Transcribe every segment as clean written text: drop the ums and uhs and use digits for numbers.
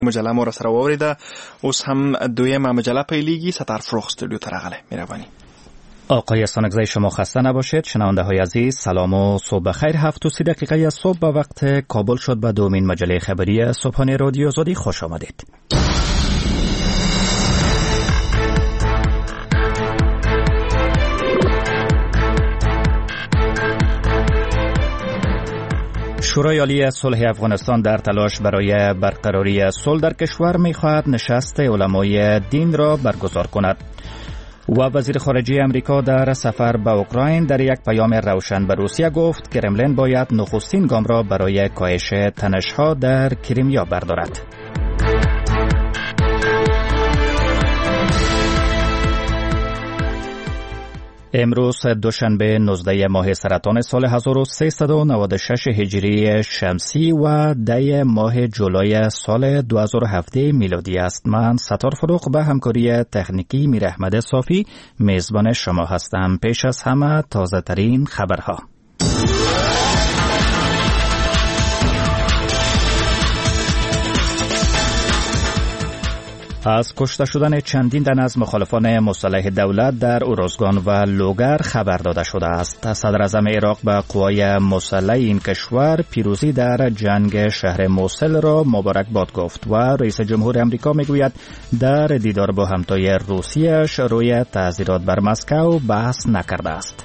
مجله ما را سره واوریده. اوس هم دویم مجله پیلیگی ستار فروغ استودیو ترغله. مهربانی. آقای سانگزای شما خسته نباشید. شنونده های عزیز سلام و صبح بخیر. 7:30 دقیقه از صبح به وقت کابل شد. به دومین مجله خبری صبحانه رادیو آزادی خوش آمدید. شورای عالی صلح افغانستان در تلاش برای برقراری صلح در کشور می‌خواهد نشست علمای دین را برگزار کند. و وزیر خارجه امریکا در سفر به اوکراین در یک پیام روشن به روسیه گفت کرملین باید نخستین گام را برای کاهش تنش‌ها در کریمیا بردارد. امروز دوشنبه 19 ماه سرطان سال 1396 هجری شمسی و 10 ماه جولای سال 2017 میلادی است. من ستار فروغ به همکاری تکنیکی میر احمد صافی میزبان شما هستم. پیش از همه تازه ترین خبرها. از کشته شدن چندین تن از مخالفان مسلح دولت در اورزگان و لوگر خبر داده شده است. صدر اعظم عراق به قوای مسلح این کشور پیروزی در جنگ شهر موصل را مبارکباد گفت و رئیس جمهور امریکا میگوید در دیدار با همتای روسیه‌اش روی تعذیرات بر مسکو بحث نکرده است.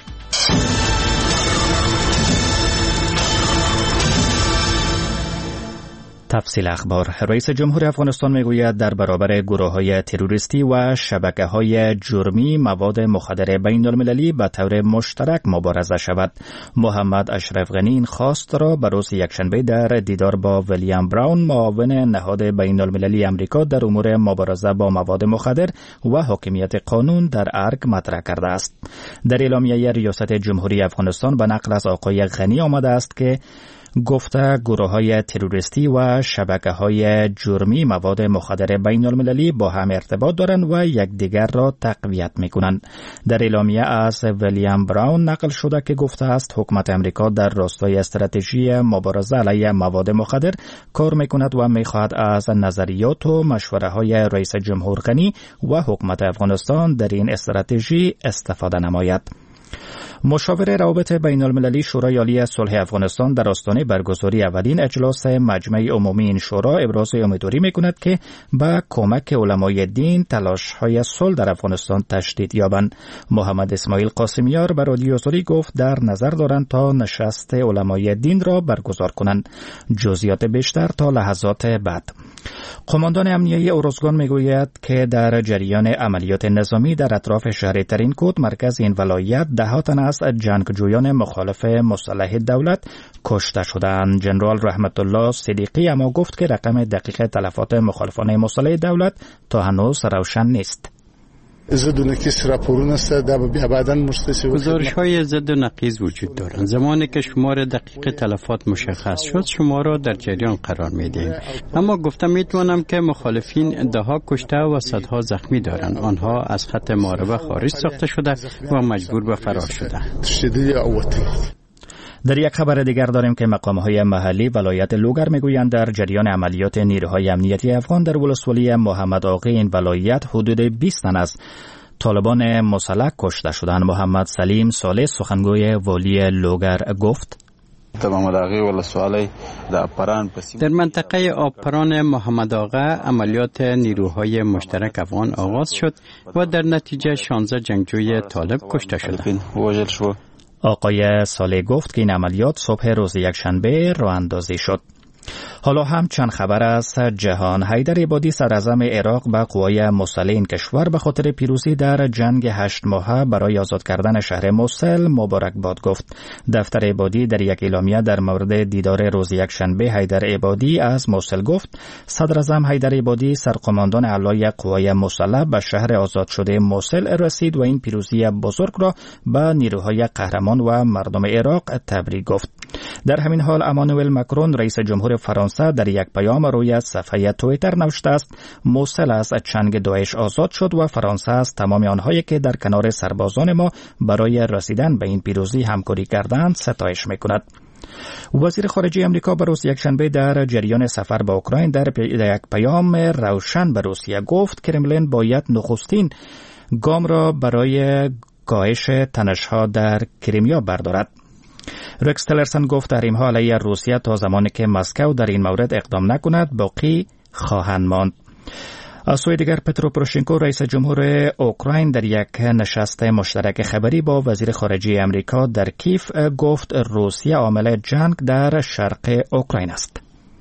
تفصیل اخبار. رئیس جمهور افغانستان میگوید در برابر گروه‌های تروریستی و شبکه‌های جرمی مواد مخدر بین‌المللی به طور مشترک مبارزه شود. محمد اشرف غنی این خواست را به روز یکشنبه در دیدار با ویلیام براون معاون نهاد بین‌المللی امریکا در امور مبارزه با مواد مخدر و حاکمیت قانون در ارگ مطرح کرده است. در اعلامیه ریاست جمهوری افغانستان به نقل از آقای غنی آمده است که گفته گروه‌های تروریستی و شبکه‌های جرمی مواد مخدر بین‌المللی با هم ارتباط دارند و یکدیگر را تقویت می‌کنند. در اعلامیه از ویلیام براون نقل شده که گفته است حکومت امریکا در راستای استراتژی مبارزه علیه مواد مخدر کار می‌کند و می‌خواهد از نظریات و مشوره‌های رئیس جمهور غنی و حکومت افغانستان در این استراتژی استفاده نماید. مشاور روابط بین المللی شورای عالی صلح افغانستان در آستانه برگزاری اولین اجلاس مجمع عمومی این شورا ابراز امیدواری می‌کند که با کمک علمای دین تلاش‌های صلح در افغانستان تشدید یابند. محمد اسماعیل قاسمیار به رادیو آزادی گفت در نظر دارند تا نشست علمای دین را برگزار کنند. جزئیات بیشتر تا لحظات بعد. قماندان امنیه اورزگان میگوید که در جریان عملیات نظامی در اطراف شهر ترینکوت مرکز این ولایت ده تن از جنگجویان مخالف مسلح دولت کشته شدند. جنرال رحمت الله صدیقی اما گفت که رقم دقیق تلفات مخالفان مسلح دولت تا هنوز روشن نیست. گزارش‌های ضد و نقیض وجود دارند. زمانی که شمار دقیق تلفات مشخص شد شما را در جریان قرار می‌دهیم. اما گفتم میتوانم که مخالفین ده‌ها کشته و صدها زخمی دارند. آنها از خط محاربه خارج ساخته شده و مجبور به فرار شدند. در یک خبر دیگر داریم که مقام‌های محلی ولایت لوگر میگویند در جریان عملیات نیروهای امنیتی افغان در ولسوالی محمد آقی این ولایت حدود 20 تن از طالبان مسلح کشته شدند. محمد سلیم صالح سخنگوی والی لوگر گفت در منطقه آبپران محمد آقا عملیات نیروهای مشترک افغان آغاز شد و در نتیجه 16 جنگجوی طالب کشته شدند. آقای صالح گفت که این عملیات صبح روز یکشنبه راه اندازی شد. حالا هم چند خبر از جهان. حیدر عبادی صدراعظم عراق به قوای مسلح این کشور به خاطر پیروزی در جنگ 8 ماهه برای آزاد کردن شهر موصل مبارکباد گفت. دفتر عبادی در یک اعلامیه در مورد دیدار روز یکشنبه حیدر عبادی از موصل گفت صدراعظم حیدر عبادی سرقماندان اعلای قوای مسلح به شهر آزاد شده موصل رسید و این پیروزی بزرگ را به نیروهای قهرمان و مردم عراق تبریک گفت. در همین حال امانوئل مکرون رئیس جمهور فرانسه در یک پیام روی صفحه توییتر نوشته است موصل از چنگ داعش آزاد شد و فرانسه از تمام آنهایی که در کنار سربازان ما برای رسیدن به این پیروزی همکاری کردند ستایش می‌کند. وزیر خارجه امریکا به روز یکشنبه در جریان سفر به اوکراین در یک پیام روشن به روسیه گفت کرملین باید نخستین گام را برای کاهش تنش‌ها در کریمیا بردارد. رکس تلرسن گفت تحریم‌ها علیه روسیه تا زمانی که مسکو در این مورد اقدام نکند باقی خواهند ماند. از سوی دیگر پترو پروشنکو رئیس جمهور اوکراین در یک نشست مشترک خبری با وزیر خارجه امریکا در کیف گفت روسیه عامل جنگ در شرق اوکراین است.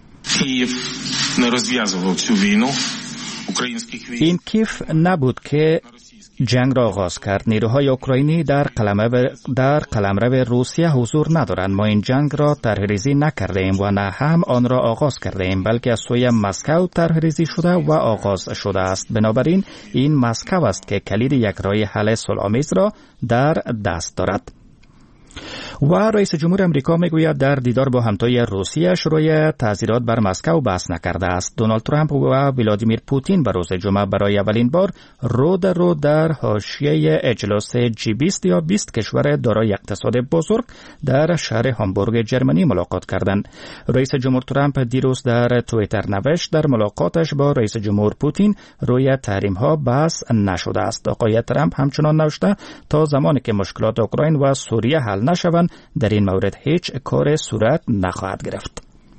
این کیف نبود که جنگ را آغاز کرد. نیروهای اوکراینی در قلمرو روسیه حضور ندارند. ما این جنگ را طرح‌ریزی نکرده ایم و نه هم آن را آغاز کرده ایم، بلکه از سوی مسکو طرح‌ریزی شده و آغاز شده است. بنابراین این مسکو است که کلید یک راه حل صلح‌آمیز را در دست دارد. و رئیس جمهور امریکا میگوید در دیدار با همتای روسیه شروع تعزیرات بر مسکو بحث نکرده است. دونالد ترامپ و ولادیمیر پوتین به روز جمعه برای اولین بار رو در حاشیه اجلاس G20 یا 20 کشور دارای اقتصاد بزرگ در شهر هامبورگ جرمنی ملاقات کردند. رئیس جمهور ترامپ دیروز در توییتر نوشت در ملاقاتش با رئیس جمهور پوتین روی تحریم‌ها بحث نشده است. آقای ترامپ همچنان نوشته تا زمانی که مشکلات اوکراین و سوریه حل نشوند در این مورد هیچ کار صورت نخواهد گرفت.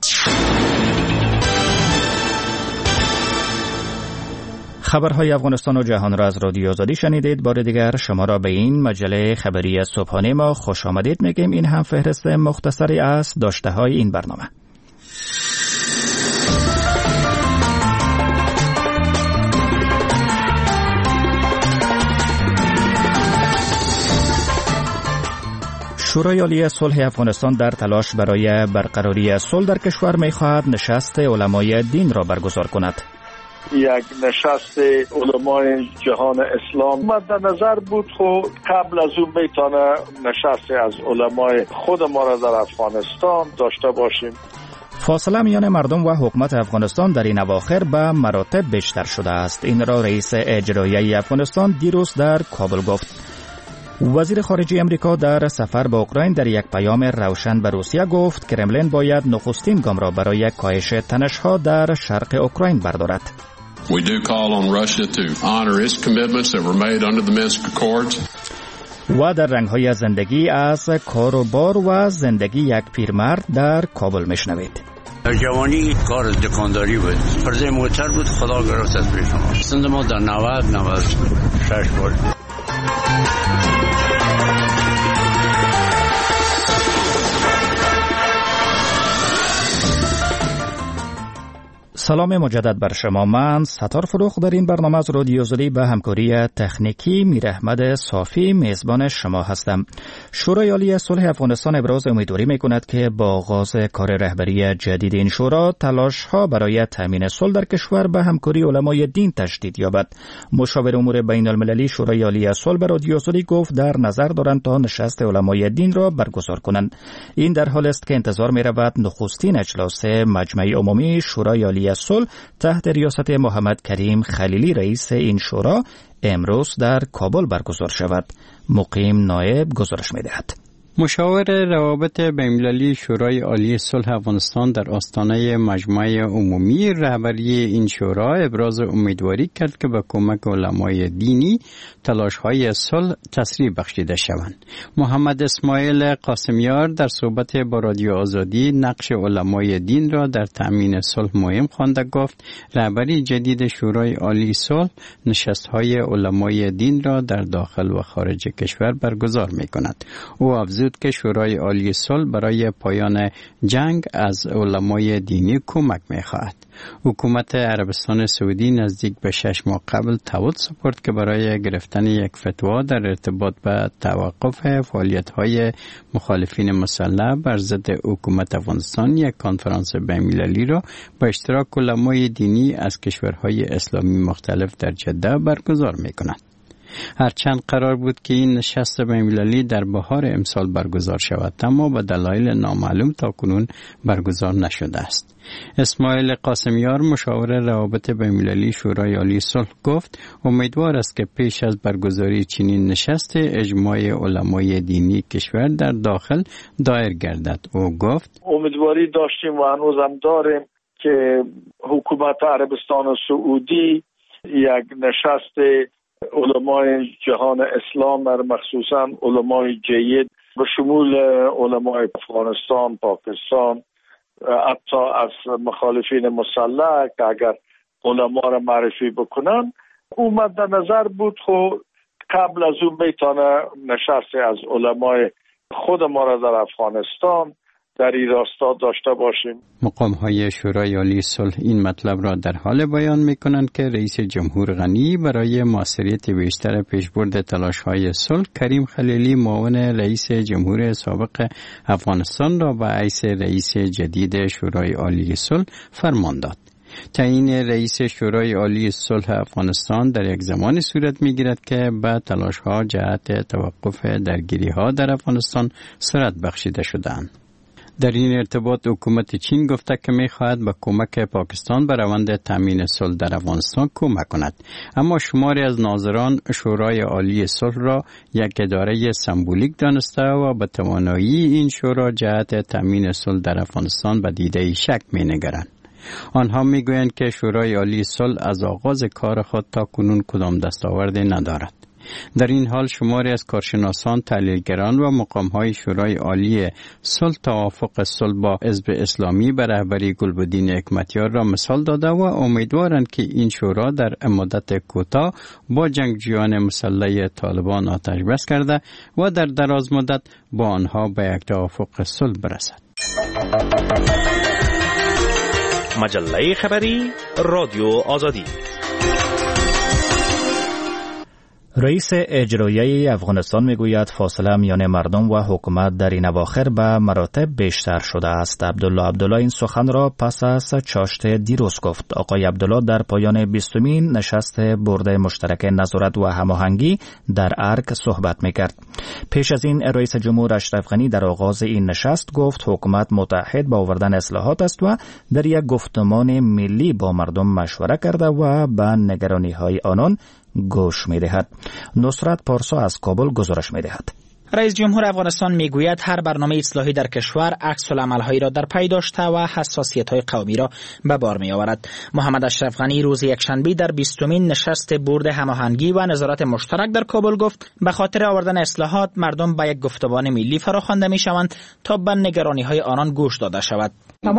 خبرهای افغانستان و جهان را از رادیو آزادی شنیدید. بار دیگر شما را به این مجله خبری صبحانه ما خوش آمدید میگیم. این هم فهرست مختصری از داشته‌های این برنامه. شورای عالی صلح افغانستان در تلاش برای برقراری صلح در کشور می‌خواهد نشست علمای دین را برگزار کند. یک نشست علمای جهان اسلام مد نظر بود، خب قبل از اون میتونه نشست از علمای خود ما را در افغانستان داشته باشیم. فاصله میان مردم و حکومت افغانستان در این اواخر به مراتب بیشتر شده است. این را رئیس اجرایی افغانستان دیروز در کابل گفت. وزیر خارجه امریکا در سفر به اوکراین در یک پیام روشن به روسیه گفت کرملین باید نخستین گام را برای کاهش تنش‌ها در شرق اوکراین بردارد. We do call on Russia to honor its commitments that were made under the Minsk Accords. و در رنگ‌های زندگی از کار و بار و زندگی یک پیرمرد در کابل میشنوید. در جوانی کار دکانداری بود، پرده موتر بود، خدا گرفت از شما. سند ما در 96 بود. سلام مجدد بر شما. من ستار فروخ در این برنامه از رادیو آزادی به همکاری تکنیکی میر احمد صافی میزبان شما هستم. شورای عالی صلح افغانستان ابراز امیدواری میکند که با آغاز کار رهبری جدید این شورا تلاش‌ها برای تامین صلح در کشور به همکاری علمای دین تشدید یابد. مشاور امور بین المللی شورای عالی صلح به رادیو آزادی گفت در نظر دارند تا نشست علمای دین را برگزار کنند. این در حالی است که انتظار می‌رود نخستین اجلاس مجمع عمومی شورای عالی صلح تحت ریاست محمد کریم خلیلی رئیس این شورا امروز در کابل برگزار شود. مقیم نایب گزارش می‌دهد. مشاور روابط بین‌المللی شورای عالی صلح افغانستان در آستانه مجمع عمومی رهبری این شورا ابراز امیدواری کرد که با کمک علمای دینی تلاش‌های صلح تسریع بخشیده شوند. محمد اسماعیل قاسمیار در صحبت با رادیو آزادی نقش علمای دین را در تأمین صلح مهم خوانده گفت رهبری جدید شورای عالی صلح نشست‌های علمای دین را در داخل و خارج کشور برگزار می‌کند. او افزود که شورای عالی صلح برای پایان جنگ از علمای دینی کمک می‌خواهد. حکومت عربستان سعودی نزدیک به 6 ماه قبل توعد سپرد که برای گرفتن یک فتوا در ارتباط به توقف فعالیت‌های مخالفین مسلح بر ضد حکومت افغانستان یک کنفرانس بین‌المللی را با اشتراک علمای دینی از کشورهای اسلامی مختلف در جده برگزار می‌کند. هرچند قرار بود که این نشست بین‌المللی در بهار امسال برگزار شود، اما به دلایل نامعلوم تاکنون برگزار نشده است. اسماعیل قاسمیار مشاور روابط بین‌المللی شورای عالی صلح گفت امیدوار است که پیش از برگزاری چنین نشست اجماع علمای دینی کشور در داخل دایر گردد. او گفت امیدواری داشتیم و هنوزم داریم که حکومت عربستان سعودی یک نشست علمای جهان اسلام در مخصوصا علمای جید به شمول علمای افغانستان، پاکستان، حتی از مخالفین مسلح که اگر علما را معرفی بکنن اومد در نظر بود. خب قبل از اون میتونه نشستی از علمای خود ما را در افغانستان در این راستا داشته باشیم. مقام‌های شورای عالی صلح این مطلب را در حال بیان می‌کنند که رئیس جمهور غنی برای موثریت بیشتر پیشبرد تلاش‌های صلح کریم خلیلی معاون رئیس جمهور سابق افغانستان را به حیث رئیس جدید شورای عالی صلح فرمان داد. تعیین رئیس شورای عالی صلح افغانستان در یک زمانی صورت می‌گیرد که به تلاش‌ها جهت توقف درگیری‌ها در افغانستان سرعت بخشیده شده‌اند. در این ارتباط حکومت چین گفته که می‌خواهد با کمک پاکستان به روند تامین صلح در افغانستان کمک کند، اما شماری از ناظران شورای عالی صلح را یک اداره سمبولیک دانسته و به توانایی این شورا جهت تامین صلح در افغانستان به دیده شک می‌نگرند. آنها می‌گویند که شورای عالی صلح از آغاز کار خود تا کنون کدام دستاوردی ندارد. در این حال شماری از کارشناسان، تحلیلگران و مقام‌های شورای عالی صلح توافق صلح با حزب اسلامی به رهبری گلبدین حکمتیار را مثال داده و امیدوارند که این شورا در مدت کوتاه با جنگجویان مسلح طالبان آتش بس کرده و در دراز مدت با آنها به یک توافق صلح برسد. مجله خبری رادیو آزادی. رئیس اجرایی افغانستان میگوید فاصله میان مردم و حکومت در این اواخر به مراتب بیشتر شده است. عبدالله این سخن را پس از چاشت دیروز گفت. آقای عبدالله در پایان 20مین نشست برد مشترک نظارت و هماهنگی در ارگ صحبت میکرد. پیش از این رئیس جمهور اشرف غنی در آغاز این نشست گفت حکومت متحد با آوردن اصلاحات است و در یک گفتمان ملی با مردم مشوره کرده و به نگرانی‌های آنان گوش می‌دهد. نصرت پارسا از کابل گزارش می‌دهد. رئیس جمهور افغانستان میگوید هر برنامه اصلاحی در کشور عکس العمل‌هایی را در پی داشته و حساسیت‌های قومی را به بار می‌آورد. محمد اشرف غنی روز یکشنبه در 20مین نشست برد هماهنگی و نظارت مشترک در کابل گفت به خاطر آوردن اصلاحات مردم به یک گفتمان ملی فراخوانده می‌شوند تا به نگرانی‌های آنان گوش داده شود.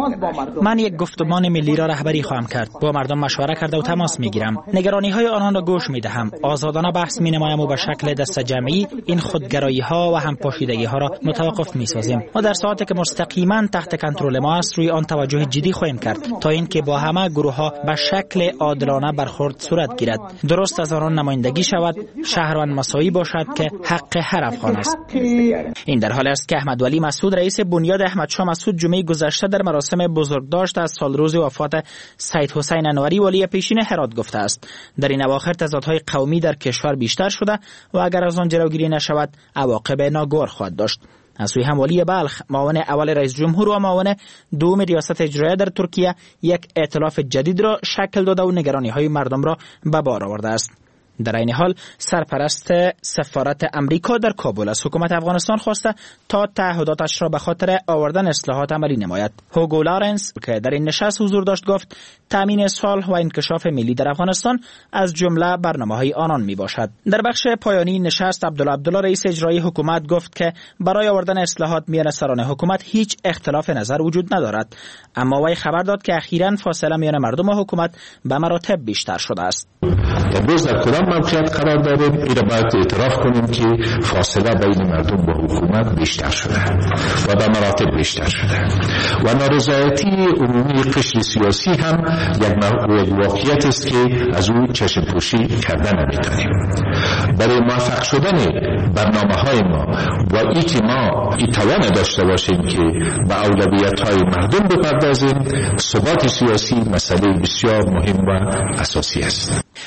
من یک گفتمان ملی را رهبری خواهم کرد. با مردم مشوره کرده و تماس میگیرم. نگرانی‌های آنان را گوش میدهم. آزادانه بحث می‌نمایم و به شکل دست جمعی این خودگرایی‌ها و همپاشیدگی‌ها را متوقف می‌سازیم. و در ساعتی که مستقیما تحت کنترل ما است روی آن توجه جدی خواهیم کرد تا اینکه با همه گروه‌ها به شکل عادلانه برخورد صورت گیرد. درست از آنان نمایندگی شود، شهروند مساوی باشد که حق هر افغان است. این در حالی است که احمد ولی مسعود رئیس بنیاد احمد شاه مسعود جمعه گذشته در مراسم بزرگداشت از سالروز وفات سید حسین انوری ولی پیشین هرات گفته است در این اواخر تضادهای قومی در کشور بیشتر شده و اگر از آن جلوگیری نشود عواقب ناگوار خواهد داشت. از سوی هم ولی بلخ معاون اول رئیس جمهور و معاون دوم ریاست اجرایی در ترکیه یک ائتلاف جدید را شکل داده و نگرانی‌های مردم را به بار آورده است. در این حال سرپرست سفارت امریکا در کابل از حکومت افغانستان خواسته تا تعهداتش را به خاطر آوردن اصلاحات عملی نماید. هوگو لارنس که در این نشست حضور داشت گفت تامین صلح و انکشاف ملی در افغانستان از جمله برنامه‌های آنان میباشد. در بخش پایانی نشست عبدالله رئیس اجرایی حکومت گفت که برای آوردن اصلاحات میان سران حکومت هیچ اختلاف نظر وجود ندارد، اما وی خبر داد که اخیراً فاصله میان مردم و حکومت به مراتب بیشتر شده است. امروز در کدام موقعیت قرار داریم این را باید اعتراف کنیم که فاصله بین مردم و حکومت بیشتر شده و به مراتب بیشتر شده و نارضایتی عمومی قشر سیاسی هم یک واقعیت است که از او چشم پوشی کردن نمی‌توانیم. برای موفق شدن برنامه‌های ما و این که ما این توان داشته باشیم که به اولویت‌های مردم بپردازیم، ثبات سیاسی مسئله بسیار مهم و اساسی است.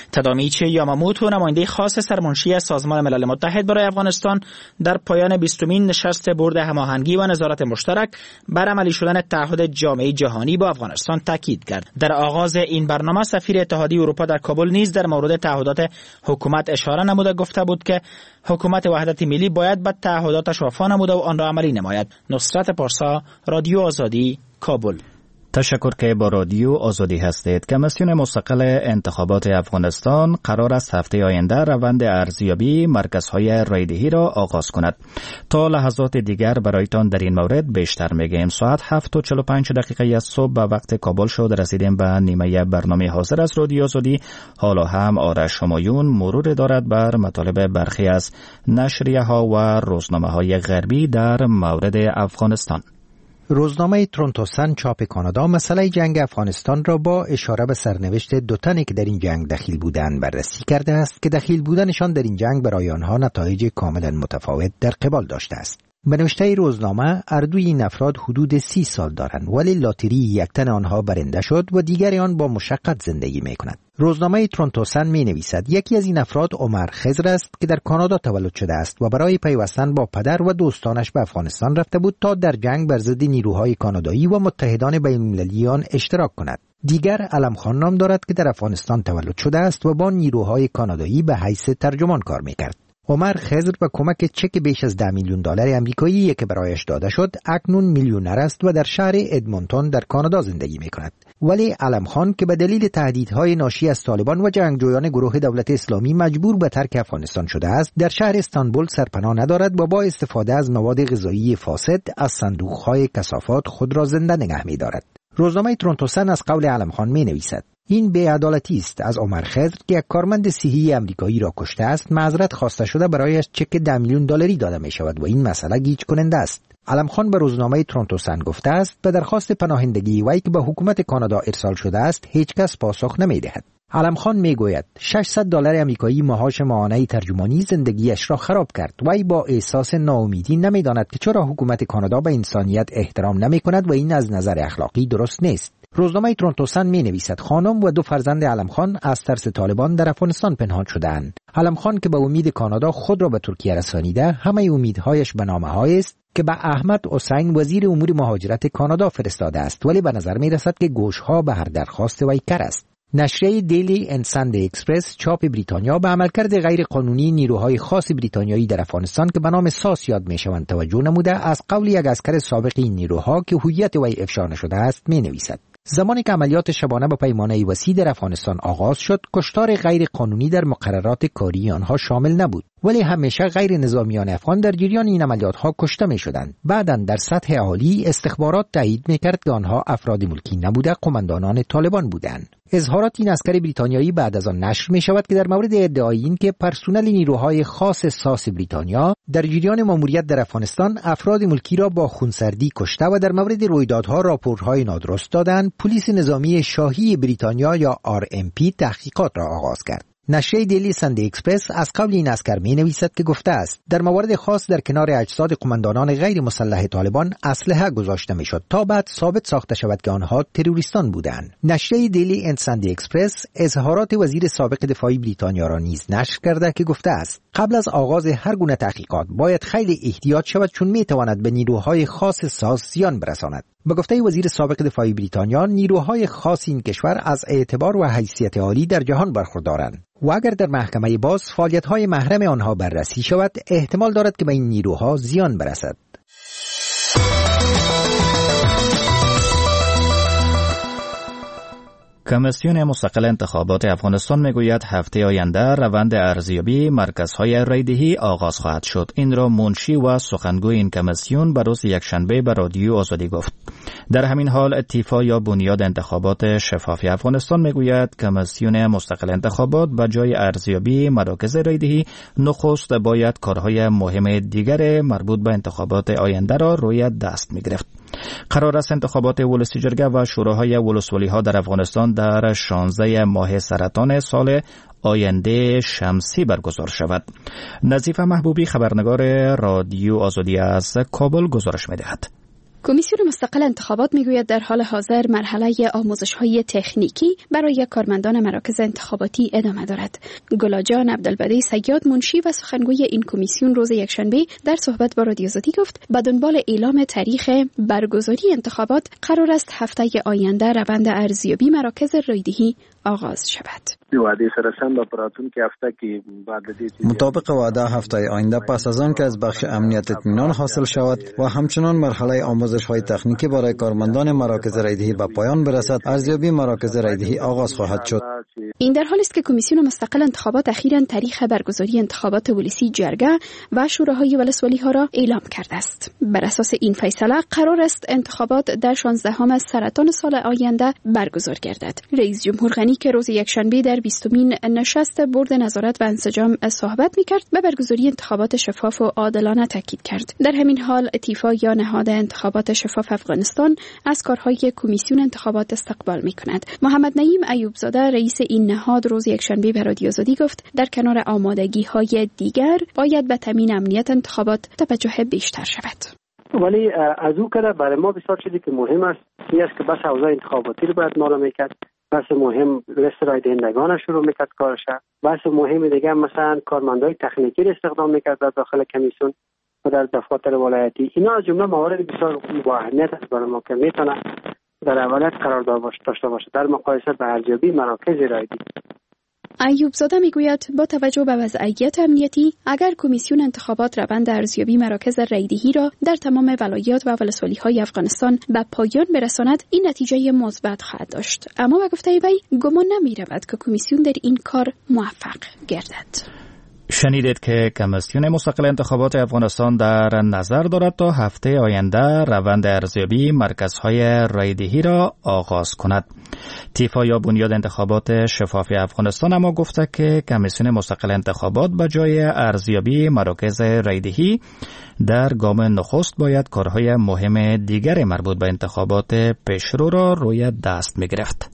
تادامیچی یاماموتو، نماینده خاص سرمنشی سازمان ملل متحد برای افغانستان، در پایان 20مین نشست بورد هماهنگی و نظارت مشترک بر عملی شدن تعهد جامعه جهانی با افغانستان تاکید کرد. در آغاز این برنامه سفیر اتحادیه اروپا در کابل نیز در مورد تعهدات حکومت اشاره نموده گفته بود که حکومت وحدت ملی باید به تعهداتش وفا نموده و آن را عملی نماید. نصرت پارسا، رادیو آزادی، کابل. تشکر که با رادیو آزادی هستید. کمیسیون مستقل انتخابات افغانستان قرار است هفته آینده روند ارزیابی مرکزهای رایدهی را آغاز کند. تا لحظات دیگر برایتان در این مورد بیشتر میگیم. ساعت 7:45 از صبح به وقت کابل شد. رسیدیم به نیمه برنامه حاضر از رادیو آزادی. حالا هم آرش همایون مرور دارد بر مطالب برخی از نشریه ها و روزنامه های غربی در مورد افغانستان. روزنامه تورنتو سن چاپ کانادا مسئله جنگ افغانستان را با اشاره به سرنوشت دو تنی که در این جنگ دخیل بودند بررسی کرده است که دخیل بودنشان در این جنگ برای آنها نتایج کاملا متفاوت در قبال داشته است. به نوشته روزنامه اردوی این افراد حدود 30 سال دارند ولی لاتری یک تن آنها برنده شد و دیگر آن با مشقت زندگی می کند. روزنامه تورنتو سن می نویسد یکی از این افراد عمر خضر است که در کانادا تولد شده است و برای پیوستن با پدر و دوستانش به افغانستان رفته بود تا در جنگ بر ضد نیروهای کانادایی و متحدان بین‌المللی آن اشتراک کند. دیگر علم خان نام دارد که در افغانستان تولد شده است و با نیروهای کانادایی به حیث ترجمان کار می کرد. عمر خضر با کمک چک بیش از $10 میلیون آمریکایی که برایش داده شد اکنون میلیونر است و در شهر ادمونتون در کانادا زندگی می کند. ولی علم خان که به دلیل تهدیدهای ناشی از طالبان و جنگجویان گروه دولت اسلامی مجبور به ترک افغانستان شده است، در شهر استانبول سرپناه ندارد و با استفاده از مواد غذایی فاسد از صندوقهای کثافات خود را زنده نگه می دارد. روزنامه تورنتو سن از قول علم خان می نویسد این بی‌عدالتی است از عمر خضر که یک کارمند صحی آمریکایی را کشته است. معذرت خواسته شده برایش چک $10 میلیون داده می شود و این مسئله گیج کننده است. علم خان به روزنامه تورنتو سن گفته است به درخواست پناهندگی وی که به حکومت کانادا ارسال شده است هیچ کس پاسخ نمی دهد. علم خان می گوید $600 آمریکایی معاش ماهانه ترجمانی زندگیش را خراب کرد. وی با احساس ناامیدی نمی داند که چرا حکومت کانادا به انسانیت احترام نمی کند و این از نظر اخلاقی درست نیست. روزنامه تورنتو سن می نویسد خانم و 2 فرزند علم خان از ترس طالبان در افغانستان پنهان شده‌اند. علم خان که به امید کانادا خود را به ترکیه رسانیده، همه امیدهایش به نامه‌هایی است که به احمد حسین وزیر امور مهاجرت کانادا فرستاده است، ولی به نظر می رسد که گوشها به هر درخواست وی کر است. نشریه دیلی اند ساندی اکسپرس چاپ بریتانیا به عملکرد غیر قانونی نیروهای خاص بریتانیایی در افغانستان که به نام ساس یاد میشوند توجه نموده از قول یک عسکر سابق این نیروها که هویت وی افشا نشده است می نویسد زمانی که عملیات شبانه با پیمانه وسیع در افغانستان آغاز شد، کشتار غیر قانونی در مقررات کاری آنها شامل نبود، ولی همیشه غیر نظامیان افغان در جریان این عملیات ها کشته می شدند. بعداً در سطح عالی استخبارات تایید می کرد که آنها افراد ملکی نبوده، قماندانان طالبان بودند. اظهارات این عسکر بریتانیایی بعد از آن نشر می شود که در مورد ادعای این که پرسنل نیروهای خاص ساس بریتانیا در جریان ماموریت در افغانستان افراد ملکی را با خونسردی کشته و در مورد رویدادها راپورهای نادرست دادند، پلیس نظامی شاهی بریتانیا یا RMP تحقیقات را آغاز کرد. نشریه دیلی ساندی اکسپرس از قول این عسکر می نویسد که گفته است در موارد خاص در کنار اجساد قماندانان غیر مسلح طالبان اسلحه گذاشته می شد تا بعد ثابت ساخته شود که آنها تروریستان بودند. نشریه دیلی اند ساندی اکسپرس اظهارات وزیر سابق دفاعی بریتانیا را نیز نشر کرده که گفته است قبل از آغاز هر گونه تحقیقات باید خیلی احتیاط شود چون می تواند به نیروهای خاص ساز زیان برساند. به گفته وزیر سابق دفاعی بریتانیا، نیروهای خاص این کشور از اعتبار و حیثیت عالی در جهان برخوردارند و اگر در محکمه باز فعالیت‌های محرم آنها بررسی شود، احتمال دارد که به این نیروها زیان برسد. کمیسیون مستقل انتخابات افغانستان میگوید هفته آینده روند ارزیابی مرکزهای رایدهی آغاز خواهد شد. این را منشی و سخنگوی این کمیسیون به روز یکشنبه به رادیو آزادی گفت. در همین حال اتفاق یا بنیاد انتخابات شفاف افغانستان میگوید کمیسیون مستقل انتخابات به جای ارزیابی مراکز رایدهی نخست باید کارهای مهم دیگر مربوط به انتخابات آینده را روی دست میگرفت. قرار است انتخابات ولسی جرگه و شوراهای ولسوالی ها در افغانستان در 16 ماه سرطان سال آینده شمسی برگزار شود. نظیف محبوبی خبرنگار رادیو آزادی از کابل گزارش می‌دهد. کمیسیون مستقل انتخابات میگوید در حال حاضر مرحله آموزش‌های تکنیکی برای کارمندان مراکز انتخاباتی ادامه دارد. گلاجان عبدالبدی سیاد منشی و سخنگوی این کمیسیون روز یکشنبه در صحبت با رادیو آزادی گفت به دنبال اعلام تاریخ برگزاری انتخابات قرار است هفته آینده روند ارزیابی مراکز رایدهی آغاز شود. مطابق وعده هفته آینده پس از آن که از بخش امنیت اطمینان حاصل شود و همچنان مرحله آموزش‌های تکنیکی برای کارمندان مراکز رایدهی به پایان برسد، ارزیابی مراکز رایدهی آغاز خواهد شد. این در حالی است که کمیسیون مستقل انتخابات اخیراً تاریخ برگزاری انتخابات ولسی جرگه و شوراهای ولسوالی‌ها را اعلام کرده است. بر اساس این فیصله قرار است انتخابات در 16 سرطان سال آینده برگزار گردد. رئیس جمهور غنی که روز یکشنبه در 20مین نشست بورد نظارت و انسجام صحبت می‌کرد، به برگزاری انتخابات شفاف و عادلانه تاکید کرد. در همین حال اتفاق یا نهاد انتخابات شفاف افغانستان از کارهای کمیسیون انتخابات استقبال می‌کند. محمد نعیم ایوبزاده رئیس این نهاد روز یکشنبه به رادیو آزادی گفت در کنار آمادگی‌های دیگر باید به تامین امنیت انتخابات توجه بیشتر شود. ولی از او کده برای ما بسیار چیزی که مهم است این است که بس حوزه انتخاباتی رو باید مالا میکرد، بس مهم لیست رای دهندگان شروع میکرد کارش، بس مهم دیگه مثلا کارمندای تکنیکی رو استخدام میکرد در داخل کمیسیون و در دفاتر ولایتی. اینا از جمله موارد بسیار با اهمیت است برای ما که میتونه در اولت قرار داشته باشه در مقایسه به ارزیابی مراکز رایدهی. ایوبزاده میگوید با توجه به وضعیت امنیتی اگر کمیسیون انتخابات روند ارزیابی مراکز رایدهی را در تمام ولایات و ولسوالی‌های افغانستان به پایان برساند این نتیجه مثبت خواهد داشت، اما به گفته وی گمان نمی‌رود که کمیسیون در این کار موفق گردد. شنیدید که کمیسیون مستقل انتخابات افغانستان در نظر دارد تا هفته آینده روند ارزیابی مرکزهای رایدهی را آغاز کند. تیفا یا بنیاد انتخابات شفاف افغانستان اما گفته که کمیسیون مستقل انتخابات به جای ارزیابی مراکز رایدهی در گام نخست باید کارهای مهم دیگر مربوط به انتخابات پیشرو را روی دست می‌گرفت.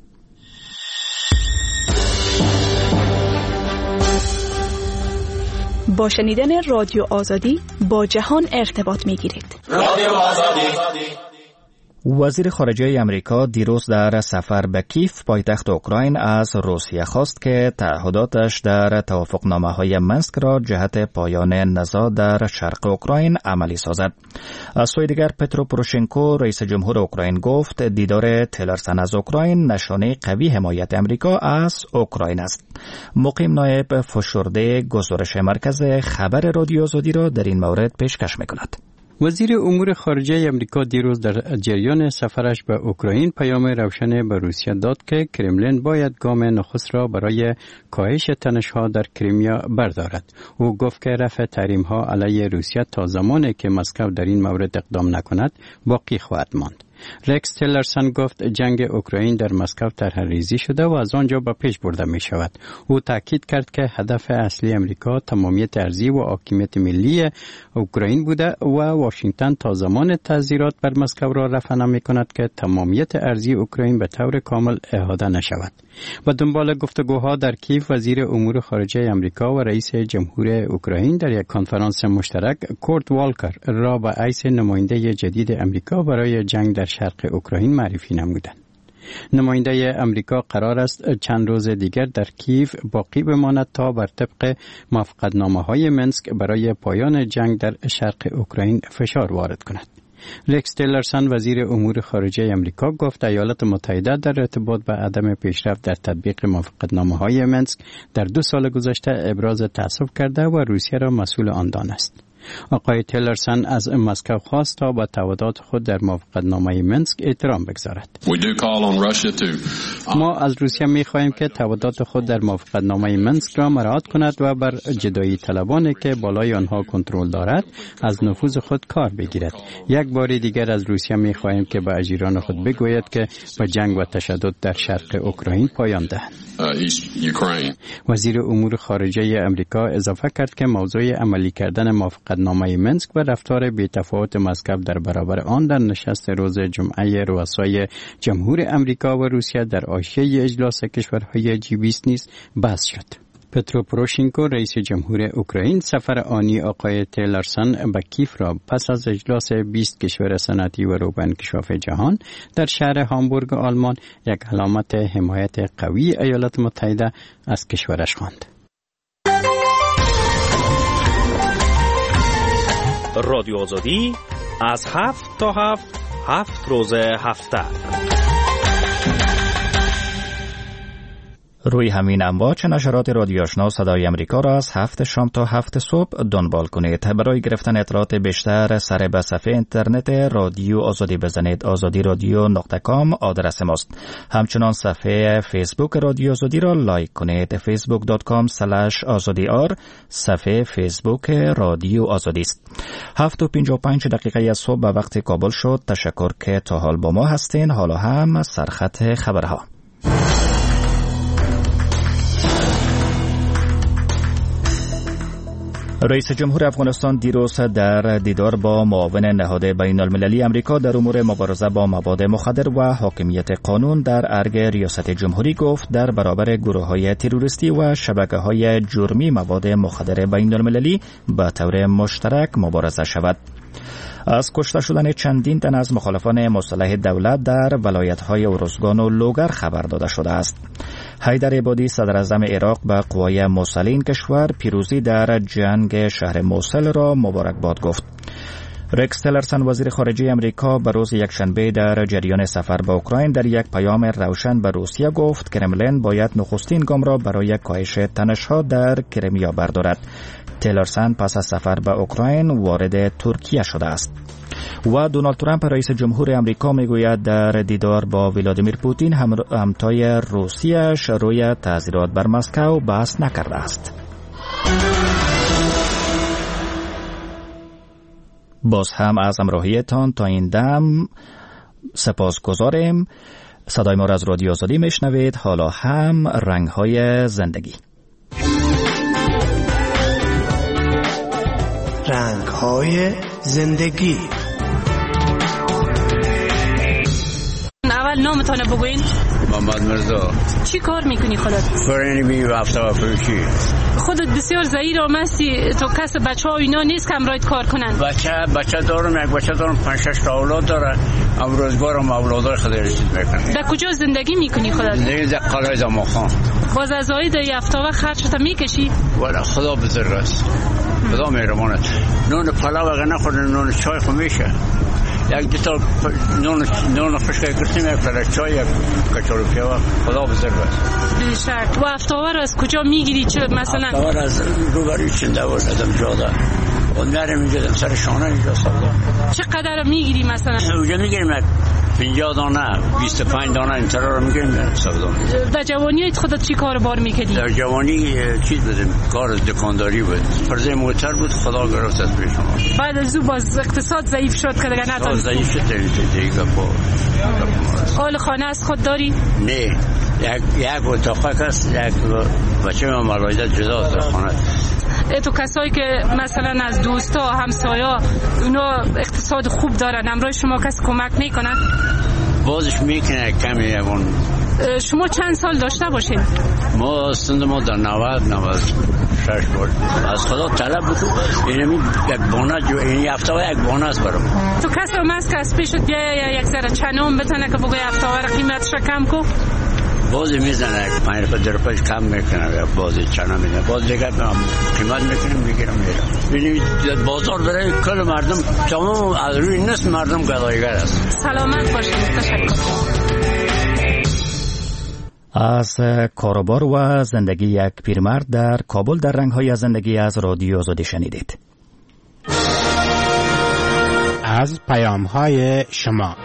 با شنیدن رادیو آزادی با جهان ارتباط می‌گیرید. رادیو آزادی. وزیر خارجه امریکا دیروز در سفر به کیف پایتخت اوکراین از روسیه خواست که تعهداتش در توافقنامه‌های منسک را جهت پایان نزاع در شرق اوکراین عملی سازد. از سوی دیگر پترو پوروشنکو رئیس جمهور اوکراین گفت دیدار تیلرسن از اوکراین نشانه قوی حمایت امریکا از اوکراین است. مقیم نایب فشرده گزارش مرکز خبر رادیو آزادی را در این مورد پیشکش می‌کند. وزیر امور خارجه امریکا دیروز در جریان سفرش به اوکراین پیام روشن به روسیه داد که کرملین باید گام نخست را برای کاهش تنش‌ها در کریمیا بردارد. او گفت که رفع تحریم‌ها علیه روسیه تا زمانی که مسکو در این مورد اقدام نکند باقی خواهد ماند. رکس تیلرسن گفت جنگ اوکراین در مسکو طرح‌ریزی شده و از آنجا به پیش برده می شود. او تاکید کرد که هدف اصلی امریکا تمامیت ارضی و حاکمیت ملی اوکراین بوده و واشنگتن تا زمان تعزیرات بر مسکو را رفع نمی کند که تمامیت ارضی اوکراین به طور کامل احاطه نشود. و دنبال گفتگوها در کیف وزیر امور خارجه امریکا و رئیس جمهور اوکراین در یک کنفرانس مشترک کورت والکر را به حیث نماینده جدید امریکا برای جنگ در شرق اوکراین معرفی نمودند. نماینده امریکا قرار است چند روز دیگر در کیف باقی بماند تا بر طبق موافقتنامه‌های منسک برای پایان جنگ در شرق اوکراین فشار وارد کند. رکس تیلرسن وزیر امور خارجه امریکا گفت ایالات متحده در ارتباط به عدم پیشرفت در تطبیق موافقتنامه‌های منسک در 2 سال گذشته ابراز تأسف کرده و روسیه را مسئول آن دانست. آقای تیلرسن از مسکو خواست تا با تعهدات خود در موافقتنامه منسک احترام بگذارد. ما از روسیه می‌خواهیم که تعهدات خود در موافقتنامه منسک را مراعات کند و بر جدایی طلبانی که بالای آنها کنترل دارد از نفوذ خود کار بگیرد. یک بار دیگر از روسیه می‌خواهیم که به اجیران خود بگوید که به جنگ و تشدد در شرق اوکراین پایان دهند. وزیر امور خارجه امریکا اضافه کرد که موضوع عملی کردن موافقتنامه منسک و رفتار بی‌تفاوت مسکو در برابر آن در نشست روز جمعه رؤسای جمهور امریکا و روسیه در حاشیه اجلاس کشورهای G20 نیز بحث شد. پترو پوروشنکو رئیس جمهور اوکراین سفر آنی آقای تیلرسن به کیف را پس از اجلاس 20 کشور صنعتی و روبنکشاف جهان در شهر هامبورگ آلمان یک علامت حمایت قوی ایالات متحده از کشورش خواند. رادیو آزادی از 7 تا 7 روز هفته. روی همین امواج نشرات رادیو آشنا صدای امریکا را از 7 شام تا 7 صبح دنبال کنید. برای گرفتن اطلاعات بیشتر سر به صفحه اینترنت رادیو آزادی بزنید. azadiradyo.com آدرس ماست. همچنان صفحه فیسبوک رادیو آزادی را لایک کنید. facebook.com/azadiar صفحه فیسبوک رادیو آزادی است. 7:55 از صبح به وقت کابل شد. تشکر که تا حال با ما هستین. حالا هم سرخط خبرها. رئیس جمهور افغانستان دیروز در دیدار با معاون نهاد بین المللی امریکا در امور مبارزه با مواد مخدر و حاکمیت قانون در ارگ ریاست جمهوری گفت در برابر گروه‌های تروریستی و شبکه‌های جرمی مواد مخدر بین المللی به طور مشترک مبارزه شود. از کشته شدن چندین تن از مخالفان مسلح دولت در ولایت‌های ارزگان و لوگر خبر داده شده است. حیدر عبادی صدر اعظم عراق به قوای مسلح این کشور پیروزی در جنگ شهر موصل را مبارکباد گفت. رکس تیلرسن وزیر خارجه امریکا به روز یکشنبه در جریان سفر به اوکراین در یک پیام روشن به روسیه گفت کرملین باید نخستین گام را برای کاهش تنش‌ها در کرمیا بردارد. تیلرسن پس از سفر به اوکراین وارد ترکیه شده است. و دونالد ترامپ رئیس جمهور امریکا میگوید در دیدار با ولادیمیر پوتین همتای روسیه‌اش روی تعذیرات بر مسکو بحث نکرده است. باز هم از همراهیتان تا این دم سپاسگزاریم. صدای ما را از رادیو آزادی میشنوید. حالا هم رنگ‌های زندگی. رنگ‌های زندگی. اول نامتانه بگوین. محمد مرزا. چی کار میکنی خودت؟ فرنی رفته و فروشی. خودت بسیار ضعیف و مستی. تو کس بچه ها اینا نیست که امرایت کار کنن؟ بچه دارم، یک بچه دارم، 5-6 تا اولاد داره. امروزگارم اولادای خود رسید میکنم. در کجا زندگی میکنی خودت؟ در قلعه زماخان. باز از آید یفتاوه خرجت میکشی؟ ولی خدا بزرگ است. خدا مهربانه. نون پلاو اگه نخورد نون چای خو میشه. یک دیتا نون خشک گرفتیم، یک پلاش چای، یک کچالو پیاز. خدا بزرگ است. بیشک. و افتاوه رو از کجا میگیری؟ چه مثلا؟ افتاوه از روبروی چنده و ازم جاده. اون میاریم اینجا در سر شانه اینجا ساده. چقدر میگیری مثلا؟ اونجا میگیریم 50 دانه 25 دانه این طرح رو میگیریم ساده. در جوانی خودت چی کار بار میکردی؟ در جوانی چیز بودیم، کار دکانداری بود. فرض موتر بود، خدا گرفت از پیش ما. بعد از اون باز اقتصاد ضعیف شد که دیگه نتونی. ضعیف شد دیگه با. حال خانه از خود داری؟ نه. یک اتاق است، یک بچه من ملایده جدا از خانه. تو کسایی که مثلا از دوستا همسایا اونا اقتصاد خوب دارن، امروز شما کسی کمک میکنن؟ بازش میکنه کمی اون. شما چند سال داشته باشین؟ ما سند ما در 96 بود. از خدا طلب بود. اینمی یک بانه جو این هفته یک بانه است برام. تو کسی هم هست که از پیشت بیا یک ذره چنم بتنه که بگوی هفته رو قیمتش کم کو؟ بازی میزنه 5 روپیه 10 روپیه کم میکنه، بازی چنا میزنه، باز دیگه قیمت میکنیم میگیرم میرم. ببینید بازار برای کل مردم تمام از روی نصف مردم گدایگر است. سلامت باشید. تشکر. از کاروبار و زندگی یک پیرمرد در کابل در رنگ‌های زندگی از رادیو آزادی شنیدید. از پیام‌های شما.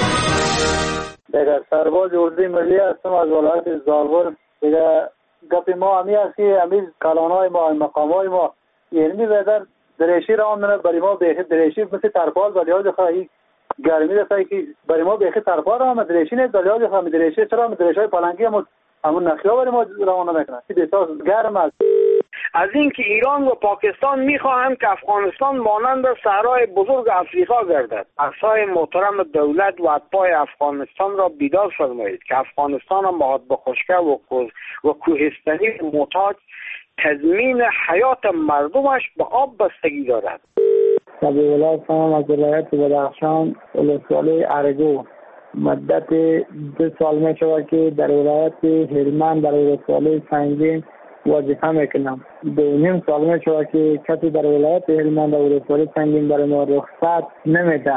دیگه سرباز اردوی ملی هستم از ولایت زالبور. دیگه گپی ما همی است که همی کلانهای ما مقامهای ما یعنی بدر دریشی را آمدن برای ما بیخی دریشی مثل ترپال ولی ها خواهی گرمی دسته که برای ما بیخی ترپال را آمد دریشی نیست ولی ها خواهی دریشی چرا همون دریشی های پلنگی همون نخیا برای ما روانه میکنن که بسیار گرم است. از اینکه ایران و پاکستان میخواهند که افغانستان مانند صحرای بزرگ افریقا گردد. اعضای محترم دولت و اتباع افغانستان را بیدار فرمایید که افغانستان محاط به خشکی و کوهستانی محتاج تضمین حیات مردمش به آب بستگی دارد. سبیل الله سلام از ولایت بدخشان، ولسوالی ارگو. مدت 2 سال می شود که در ولایت هلمند در ولسوالی سنگین وظیفه میکنم. 2.5 سال می شود که کسی در ولایت هلمند در ولسوالی سنگین برای ما رخصت نمیده.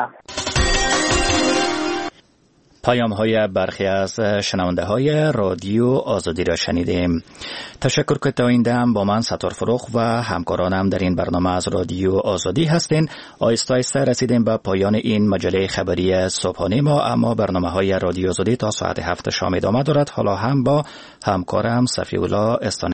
پیام های برخی از شنونده های رادیو آزادی را شنیدیم. تشکر که تا این دم با من ستار فروخ و همکارانم در این برنامه از رادیو آزادی هستین. آهسته آهسته رسیدیم به پایان این مجله خبری صبحانه ما، اما برنامه های رادیو آزادی تا ساعت 7 شام ادامه دارد. حالا هم با همکارم صفی الله